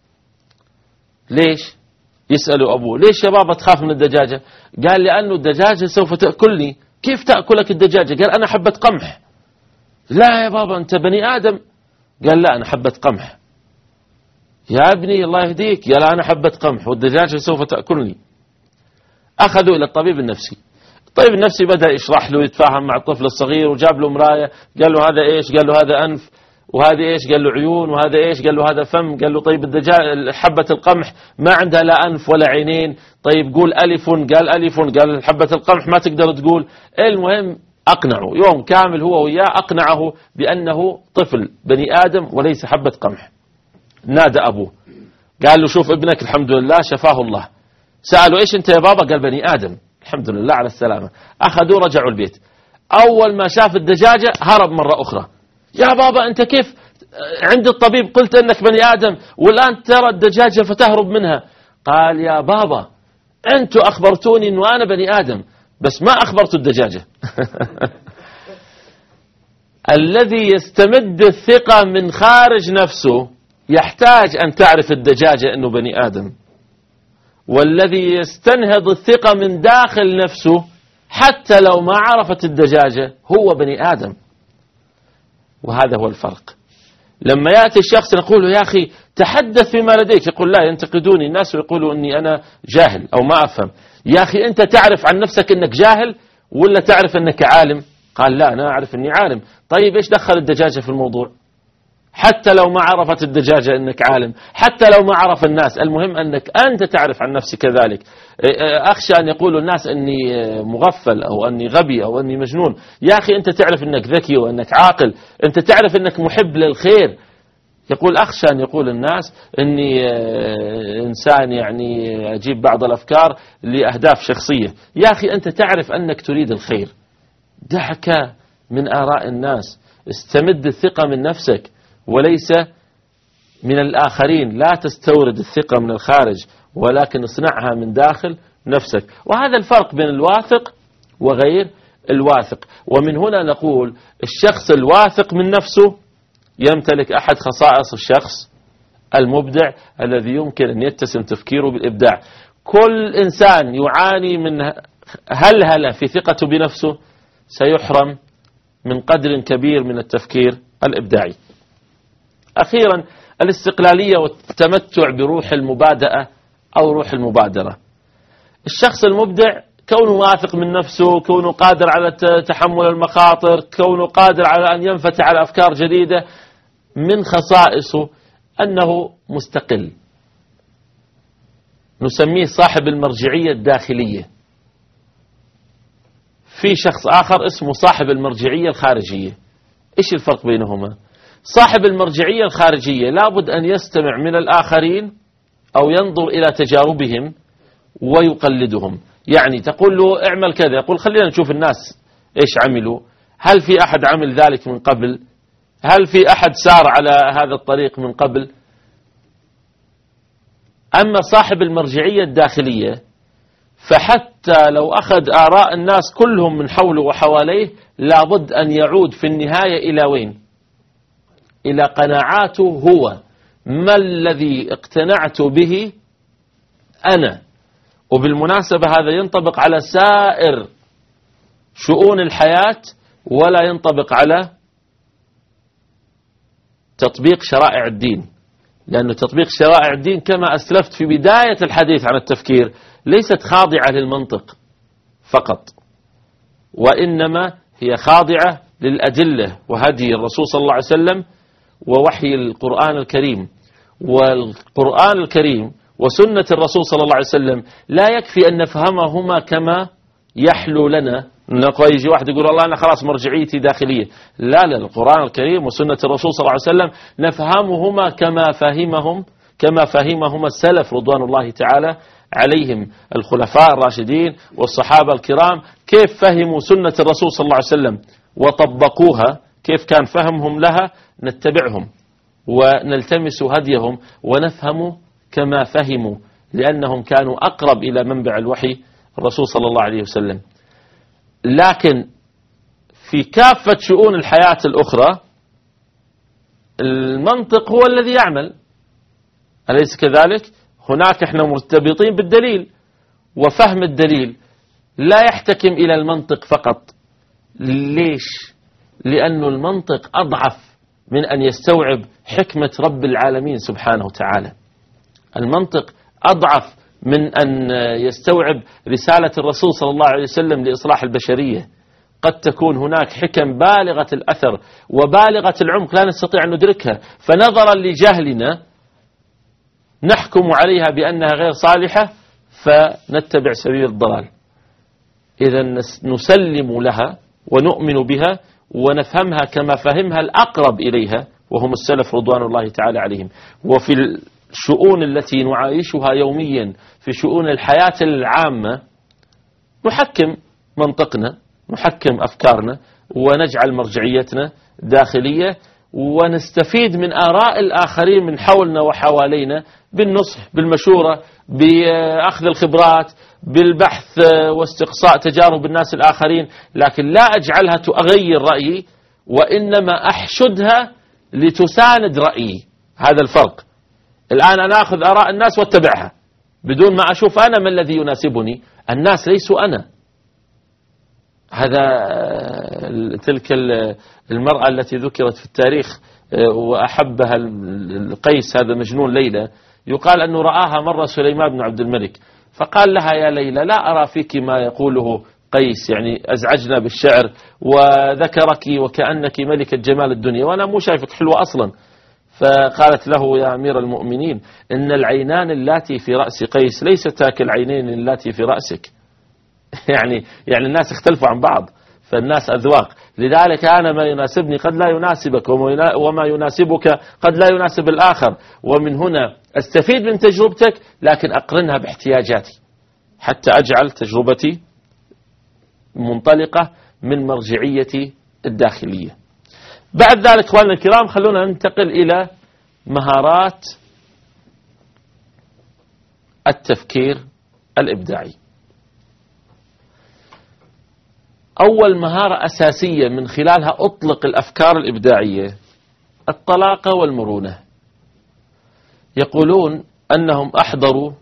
ليش؟ يسألوا أبوه ليش يا بابا تخاف من الدجاجة؟ قال لأنه الدجاجة سوف تأكلني. كيف تأكلك الدجاجة؟ قال أنا حبة قمح. لا يا بابا أنت بني آدم. قال لا أنا حبة قمح. يا ابني الله يهديك، يا لا أنا حبة قمح والدجاجة سوف تأكلني. أخذوا إلى الطبيب النفسي. الطبيب النفسي بدأ يشرح له، يتفاهم مع الطفل الصغير، وجاب له مراية، قال له هذا إيش؟ قال له هذا أنف، وهذا إيش؟ قال له عيون، وهذا إيش؟ قال له هذا فم. قال له طيب الدجاجة حبة القمح ما عندها لا أنف ولا عينين، طيب قول ألف. قال ألف. قال حبة القمح ما تقدر تقول. المهم أقنعه يوم كامل هو وياه، أقنعه بأنه طفل بني آدم وليس حبة قمح. نادى أبوه قال له شوف ابنك الحمد لله شفاه الله، سألوا إيش أنت يا بابا؟ قال بني آدم. الحمد لله على السلامة. أخذوا رجعوا البيت. أول ما شاف الدجاجة هرب مرة أخرى. يا بابا أنت كيف عند الطبيب قلت أنك بني آدم والآن ترى الدجاجة فتهرب منها؟ قال يا بابا أنتوا أخبرتوني أنه أنا بني آدم بس ما أخبرت الدجاجة. الذي يستمد الثقة من خارج نفسه يحتاج أن تعرف الدجاجة أنه بني آدم، والذي يستنهض الثقة من داخل نفسه حتى لو ما عرفت الدجاجة هو بني آدم. وهذا هو الفرق. لما يأتي الشخص نقول له يا أخي تحدث فيما لديك، يقول لا ينتقدوني الناس ويقولوا أني أنا جاهل أو ما أفهم. يا أخي أنت تعرف عن نفسك أنك جاهل ولا تعرف أنك عالم؟ قال لا أنا أعرف أني عالم. طيب إيش دخل الدجاجة في الموضوع؟ حتى لو ما عرفت الدجاجة أنك عالم، حتى لو ما عرف الناس، المهم أنك أنت تعرف عن نفسك كذلك. أخشى أن يقولوا الناس أني مغفل أو أني غبي أو أني مجنون. يا أخي أنت تعرف أنك ذكي وأنك عاقل، أنت تعرف أنك محب للخير. يقول أخشى أن يقول الناس أني إنسان يعني أجيب بعض الأفكار لأهداف شخصية. يا أخي أنت تعرف أنك تريد الخير، دعك من آراء الناس، استمد الثقة من نفسك وليس من الآخرين. لا تستورد الثقة من الخارج ولكن اصنعها من داخل نفسك. وهذا الفرق بين الواثق وغير الواثق. ومن هنا نقول الشخص الواثق من نفسه يمتلك أحد خصائص الشخص المبدع الذي يمكن أن يتسم تفكيره بالإبداع. كل إنسان يعاني من هلهلة في ثقته بنفسه سيحرم من قدر كبير من التفكير الإبداعي. أخيرا الاستقلالية والتمتع بروح المبادئة أو روح المبادرة. الشخص المبدع كونه واثق من نفسه، كونه قادر على تحمل المخاطر، كونه قادر على أن ينفتح على أفكار جديدة، من خصائصه أنه مستقل، نسميه صاحب المرجعية الداخلية. في شخص آخر اسمه صاحب المرجعية الخارجية. إيش الفرق بينهما؟ صاحب المرجعية الخارجية لابد أن يستمع من الآخرين أو ينظر إلى تجاربهم ويقلدهم. يعني تقول له اعمل كذا، يقول خلينا نشوف الناس إيش عملوا، هل في أحد عمل ذلك من قبل؟ هل في أحد سار على هذا الطريق من قبل؟ أما صاحب المرجعية الداخلية فحتى لو أخذ آراء الناس كلهم من حوله وحواليه لابد أن يعود في النهاية إلى وين؟ إلى قناعاته هو، ما الذي اقتنعت به أنا. وبالمناسبة هذا ينطبق على سائر شؤون الحياة ولا ينطبق على تطبيق شرائع الدين، لأن تطبيق شرائع الدين كما أسلفت في بداية الحديث عن التفكير ليست خاضعة للمنطق فقط، وإنما هي خاضعة للأدلة وهدي الرسول صلى الله عليه وسلم ووحي القرآن الكريم. والقرآن الكريم وسنة الرسول صلى الله عليه وسلم لا يكفي أن نفهمهما كما يحلو لنا. نقول يجي واحد يقول الله أنا خلاص مرجعيتي داخلية. لا لا، القرآن الكريم وسنة الرسول صلى الله عليه وسلم نفهمهما كما فهمهم كما فهمهما السلف رضوان الله تعالى عليهم، الخلفاء الراشدين والصحابة الكرام، كيف فهموا سنة الرسول صلى الله عليه وسلم وطبقوها، كيف كان فهمهم لها، نتبعهم ونلتمس هديهم ونفهم كما فهموا، لأنهم كانوا أقرب إلى منبع الوحي الرسول صلى الله عليه وسلم. لكن في كافة شؤون الحياة الأخرى المنطق هو الذي يعمل، أليس كذلك؟ هناك احنا مرتبطين بالدليل، وفهم الدليل لا يحتكم إلى المنطق فقط. ليش؟ لأن المنطق أضعف من أن يستوعب حكمة رب العالمين سبحانه وتعالى. المنطق أضعف من أن يستوعب رسالة الرسول صلى الله عليه وسلم لإصلاح البشرية. قد تكون هناك حكم بالغة الأثر وبالغة العمق لا نستطيع أن ندركها، فنظرا لجهلنا نحكم عليها بأنها غير صالحة فنتبع سبيل الضلال. إذا نسلم لها ونؤمن بها ونفهمها كما فهمها الأقرب إليها وهم السلف رضوان الله تعالى عليهم. وفي الشؤون التي نعايشها يوميا في شؤون الحياة العامة نحكم منطقنا، نحكم أفكارنا، ونجعل مرجعيتنا داخلية، ونستفيد من آراء الآخرين من حولنا وحوالينا بالنصح، بالمشورة، بأخذ الخبرات، بالبحث واستقصاء تجارب الناس الآخرين، لكن لا أجعلها تغير رأيي، وإنما أحشدها لتساند رأيي. هذا الفرق. الآن أنا أخذ آراء الناس واتبعها بدون ما أشوف أنا ما الذي يناسبني. الناس ليسوا أنا. هذا تلك المرأة التي ذكرت في التاريخ وأحبها القيس، هذا مجنون ليلى، يقال أنه رآها مرة سليمان بن عبد الملك فقال لها: يا ليلى، لا أرى فيك ما يقوله قيس، يعني أزعجنا بالشعر وذكرك وكأنك ملكة جمال الدنيا وأنا مو شايفك حلوة أصلا. فقالت له: يا أمير المؤمنين، إن العينان اللاتي في رأس قيس ليستا كالعينين اللاتي في رأسك. يعني يعني الناس اختلفوا عن بعض، فالناس أذواق، لذلك أنا ما يناسبني قد لا يناسبك، وما يناسبك قد لا يناسب الآخر، ومن هنا أستفيد من تجربتك لكن أقرنها باحتياجاتي حتى أجعل تجربتي منطلقة من مرجعيتي الداخلية. بعد ذلك أخواننا الكرام خلونا ننتقل إلى مهارات التفكير الإبداعي. أول مهارة أساسية من خلالها أطلق الأفكار الإبداعية الطلاقة والمرونة. يقولون أنهم أحضروا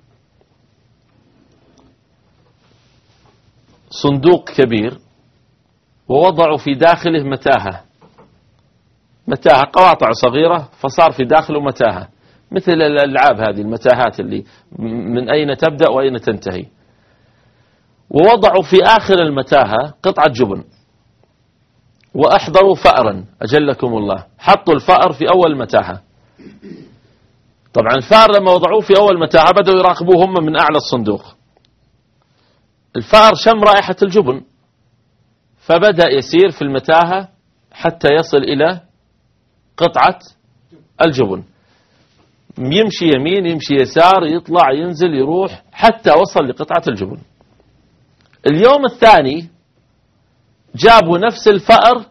صندوق كبير ووضعوا في داخله متاهة متاهة قواطع صغيرة، فصار في داخله متاهة مثل الألعاب هذه المتاهات اللي من أين تبدأ وأين تنتهي. ووضعوا في آخر المتاهة قطعة جبن، وأحضروا فأرا أجلكم الله، حطوا الفأر في أول متاهة. طبعا الفأر لما وضعوه في أول متاهة بدأوا يراقبوه هم من أعلى الصندوق. الفأر شم رائحة الجبن فبدأ يسير في المتاهة حتى يصل إلى قطعة الجبن، يمشي يمين يمشي يسار، يطلع ينزل يروح حتى وصل لقطعة الجبن. اليوم الثاني جابوا نفس الفأر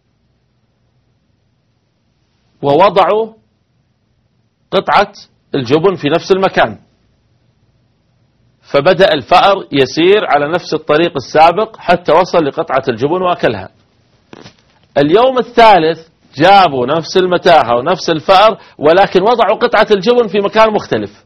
ووضعوا قطعة الجبن في نفس المكان، فبدأ الفأر يسير على نفس الطريق السابق حتى وصل لقطعة الجبن وأكلها. اليوم الثالث جابوا نفس المتاهة ونفس الفأر، ولكن وضعوا قطعة الجبن في مكان مختلف.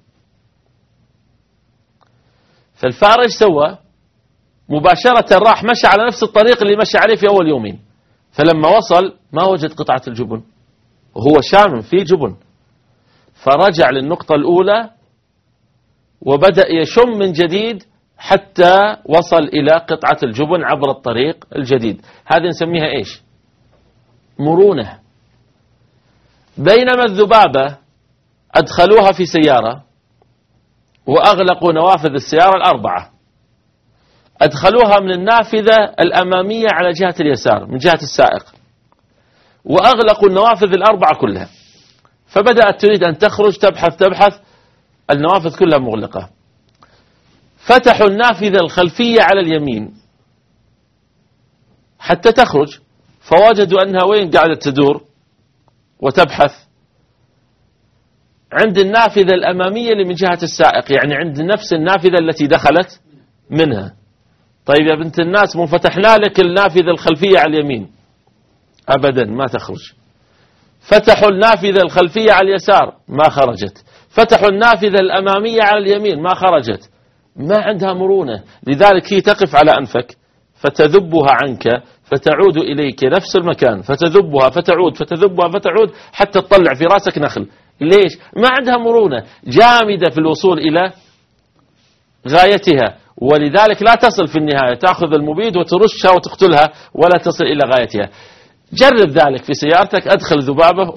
فالفأر ايش سوى؟ مباشرة راح مشى على نفس الطريق اللي مشى عليه في أول يومين، فلما وصل ما وجد قطعة الجبن وهو شامم في جبن، فرجع للنقطة الأولى وبدأ يشم من جديد حتى وصل إلى قطعة الجبن عبر الطريق الجديد. هذه نسميها إيش؟ مرونة. بينما الذبابة أدخلوها في سيارة وأغلقوا نوافذ السيارة الأربعة، أدخلوها من النافذة الأمامية على جهة اليسار من جهة السائق، وأغلقوا النوافذ الأربعة كلها، فبدأت تريد أن تخرج تبحث تبحث النوافذ كلها مغلقة. فتحوا النافذة الخلفية على اليمين حتى تخرج، فوجدوا أنها وين قاعدة تدور وتبحث؟ عند النافذة الأمامية اللي من جهة السائق، يعني عند نفس النافذة التي دخلت منها. طيب يا بنت الناس، مو فتحنا لك النافذة الخلفية على اليمين؟ أبدا ما تخرج. فتحوا النافذة الخلفية على اليسار ما خرجت، فتحوا النافذة الأمامية على اليمين ما خرجت. ما عندها مرونة، لذلك هي تقف على أنفك فتذبها عنك فتعود إليك نفس المكان، فتذبها فتعود فتذبها فتعود حتى تطلع في راسك نخل. ليش؟ ما عندها مرونة، جامدة في الوصول إلى غايتها، ولذلك لا تصل في النهاية، تأخذ المبيد وترشها وتقتلها ولا تصل إلى غايتها. جرب ذلك في سيارتك، أدخل ذبابة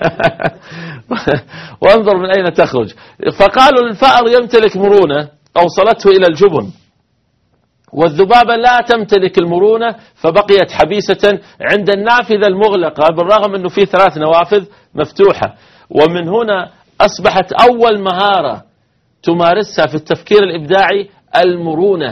وانظر من أين تخرج. فقالوا الفأر يمتلك مرونة أوصلته إلى الجبن، والذبابة لا تمتلك المرونة فبقيت حبيسة عند النافذة المغلقة بالرغم أنه في ثلاث نوافذ مفتوحة. ومن هنا أصبحت أول مهارة تمارسها في التفكير الإبداعي المرونة.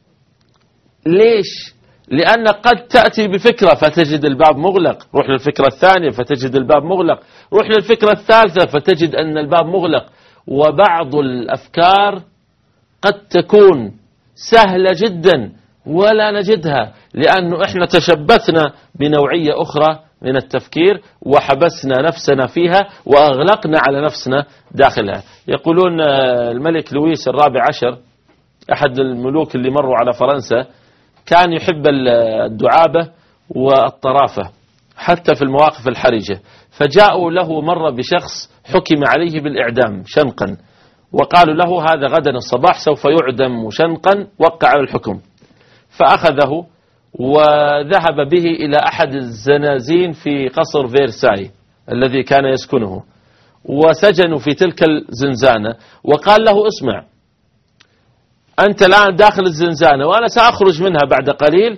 ليش؟ لأن قد تأتي بفكرة فتجد الباب مغلق، روح للفكرة الثانية فتجد الباب مغلق، روح للفكرة الثالثة فتجد أن الباب مغلق. وبعض الأفكار قد تكون سهلة جدا ولا نجدها، لأنه إحنا تشبثنا بنوعية أخرى من التفكير وحبسنا نفسنا فيها وأغلقنا على نفسنا داخلها. يقولون الملك لويس الرابع عشر أحد الملوك اللي مروا على فرنسا كان يحب الدعابة والطرافة حتى في المواقف الحرجة، فجاءوا له مرة بشخص حكم عليه بالإعدام شنقا، وقالوا له هذا غدا الصباح سوف يعدم شنقا، وقع على الحكم. فأخذه وذهب به إلى أحد الزنازين في قصر فيرساي الذي كان يسكنه، وسجنوا في تلك الزنزانة، وقال له اسمع، أنت الآن داخل الزنزانة وأنا سأخرج منها بعد قليل،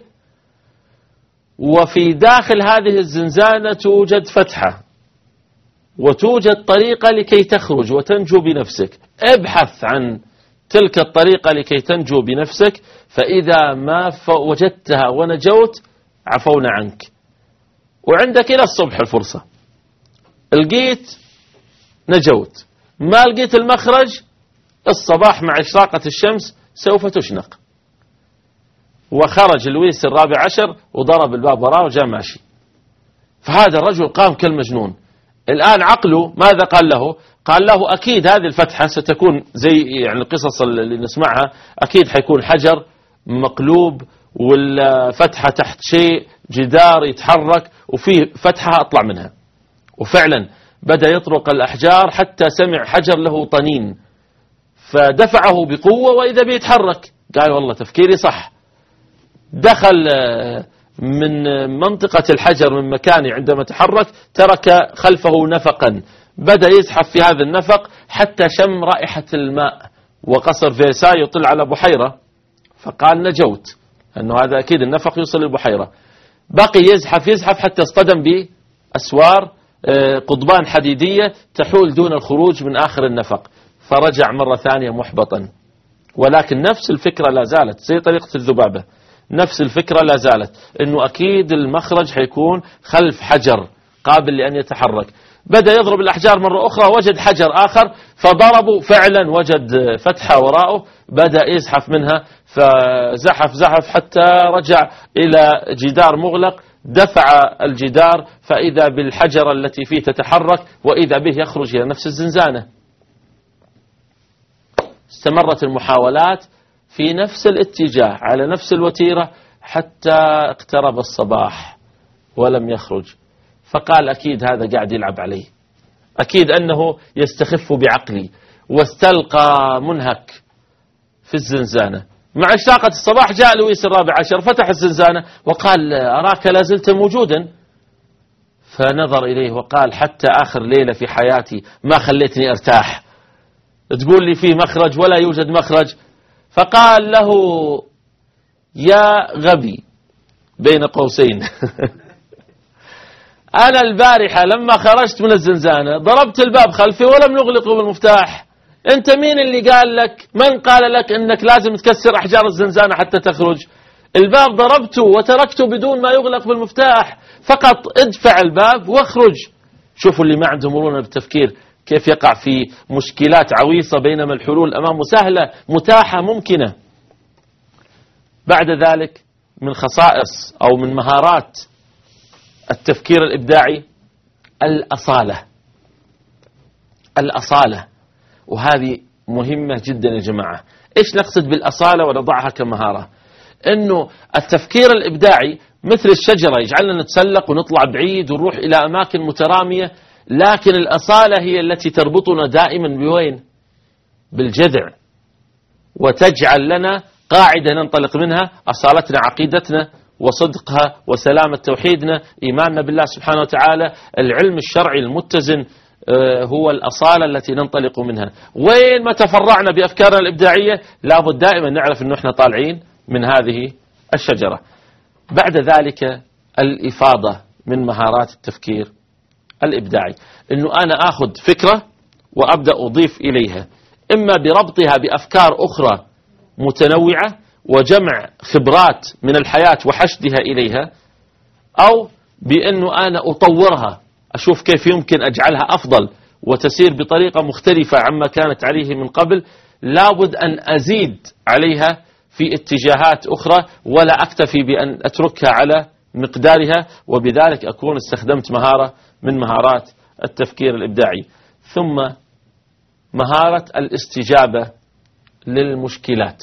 وفي داخل هذه الزنزانة توجد فتحة وتوجد طريقة لكي تخرج وتنجو بنفسك، ابحث عن تلك الطريقة لكي تنجو بنفسك، فإذا ما وجدتها ونجوت عفونا عنك، وعندك إلى الصبح الفرصة، لقيت نجوت، ما لقيت المخرج الصباح مع إشراقة الشمس سوف تشنق. وخرج لويس الرابع عشر وضرب الباب وراه وجاء ماشي. فهذا الرجل قام كالمجنون. الآن عقله ماذا قال له؟ قال له أكيد هذه الفتحة ستكون زي يعني القصص اللي نسمعها، أكيد حيكون حجر مقلوب والفتحة تحت شيء جدار يتحرك وفيه فتحة أطلع منها. وفعلا بدأ يطرق الأحجار حتى سمع حجر له طنين، فدفعه بقوة وإذا بيتحرك. قال والله تفكيري صح. دخل من منطقة الحجر من مكانه عندما تحرك، ترك خلفه نفقا، بدأ يزحف في هذا النفق حتى شم رائحة الماء، وقصر فيرساي يطل على بحيرة، فقال نجوت، أنه هذا أكيد النفق يوصل للبحيرة. بقي يزحف يزحف حتى اصطدم بأسوار قضبان حديدية تحول دون الخروج من آخر النفق، فرجع مرة ثانية محبطا. ولكن نفس الفكرة لا زالت زي طريقة الذبابة، نفس الفكرة لا زالت، أنه أكيد المخرج حيكون خلف حجر قابل لأن يتحرك. بدأ يضرب الأحجار مرة أخرى، وجد حجر آخر فضربه، فعلا وجد فتحة وراءه، بدأ يزحف منها، فزحف زحف حتى رجع إلى جدار مغلق، دفع الجدار فإذا بالحجرة التي فيه تتحرك، وإذا به يخرج إلى نفس الزنزانة. استمرت المحاولات في نفس الاتجاه على نفس الوتيرة حتى اقترب الصباح ولم يخرج. فقال أكيد هذا قاعد يلعب علي، أكيد أنه يستخف بعقلي، واستلقى منهك في الزنزانة. مع إشراقة الصباح جاء لويس الرابع عشر، فتح الزنزانة وقال أراك لا زلت موجودا. فنظر إليه وقال حتى آخر ليلة في حياتي ما خليتني أرتاح، تقول لي فيه مخرج ولا يوجد مخرج. فقال له يا غبي بين قوسين أنا البارحة لما خرجت من الزنزانة ضربت الباب خلفي ولم نغلقه بالمفتاح، أنت مين اللي قال لك، من قال لك أنك لازم تكسر أحجار الزنزانة حتى تخرج؟ الباب ضربته وتركته بدون ما يغلق بالمفتاح، فقط ادفع الباب واخرج. شوفوا اللي ما عندهم مرونة بالتفكير كيف يقع في مشكلات عويصة، بينما الحلول أمامه سهلة متاحة ممكنة. بعد ذلك من خصائص أو من مهارات التفكير الإبداعي الأصالة. الأصالة، وهذه مهمة جدا يا جماعة. إيش نقصد بالأصالة ونضعها كمهارة؟ إنه التفكير الإبداعي مثل الشجرة يجعلنا نتسلق ونطلع بعيد ونروح إلى أماكن مترامية، لكن الأصالة هي التي تربطنا دائما بوين؟ بالجذع، وتجعل لنا قاعدة ننطلق منها، أصالتنا عقيدتنا وصدقها وسلامة توحيدنا، إيماننا بالله سبحانه وتعالى، العلم الشرعي المتزن هو الأصالة التي ننطلق منها. وين ما تفرعنا بأفكارنا الإبداعية لابد دائما نعرف أنه إحنا طالعين من هذه الشجرة. بعد ذلك الإفاضة من مهارات التفكير الإبداعي، أنه أنا أخذ فكرة وأبدأ أضيف إليها، إما بربطها بأفكار أخرى متنوعة وجمع خبرات من الحياة وحشدها إليها، أو بأنه أنا أطورها أشوف كيف يمكن أجعلها أفضل وتسير بطريقة مختلفة عما كانت عليه من قبل. لابد أن أزيد عليها في اتجاهات أخرى ولا أكتفي بأن أتركها على مقدارها، وبذلك أكون استخدمت مهارة من مهارات التفكير الإبداعي. ثم مهارة الاستجابة للمشكلات.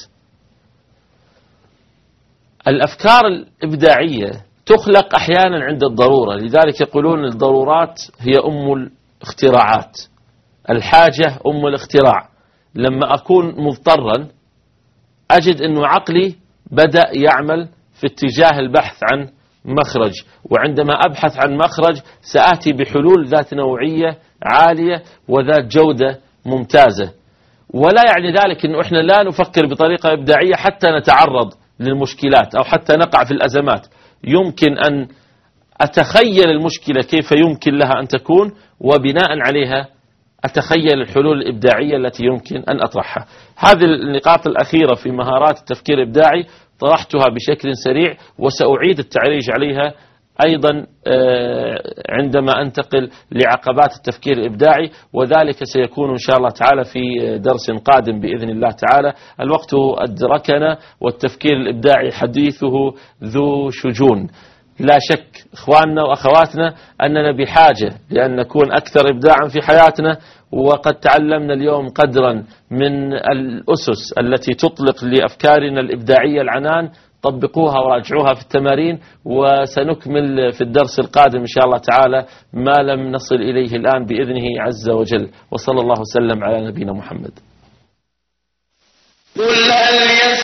الأفكار الإبداعية تخلق أحيانا عند الضرورة، لذلك يقولون الضرورات هي أم الاختراعات، الحاجة أم الاختراع. لما أكون مضطرا أجد أنه عقلي بدأ يعمل في اتجاه البحث عن مخرج، وعندما أبحث عن مخرج سآتي بحلول ذات نوعية عالية وذات جودة ممتازة. ولا يعني ذلك أنه إحنا لا نفكر بطريقة إبداعية حتى نتعرض للمشكلات أو حتى نقع في الأزمات. يمكن أن أتخيل المشكلة كيف يمكن لها أن تكون، وبناء عليها أتخيل الحلول الإبداعية التي يمكن أن أطرحها. هذه النقاط الأخيرة في مهارات التفكير الإبداعي طرحتها بشكل سريع، وسأعيد التعريج عليها أيضا عندما أنتقل لعقبات التفكير الإبداعي، وذلك سيكون إن شاء الله تعالى في درس قادم بإذن الله تعالى. الوقت أدركنا والتفكير الإبداعي حديثه ذو شجون. لا شك إخواننا وأخواتنا أننا بحاجة لأن نكون أكثر إبداعا في حياتنا، وقد تعلمنا اليوم قدرا من الأسس التي تطلق لأفكارنا الإبداعية العنان. طبقوها وراجعوها في التمارين، وسنكمل في الدرس القادم إن شاء الله تعالى ما لم نصل إليه الآن بإذنه عز وجل. وصلى الله وسلم على نبينا محمد.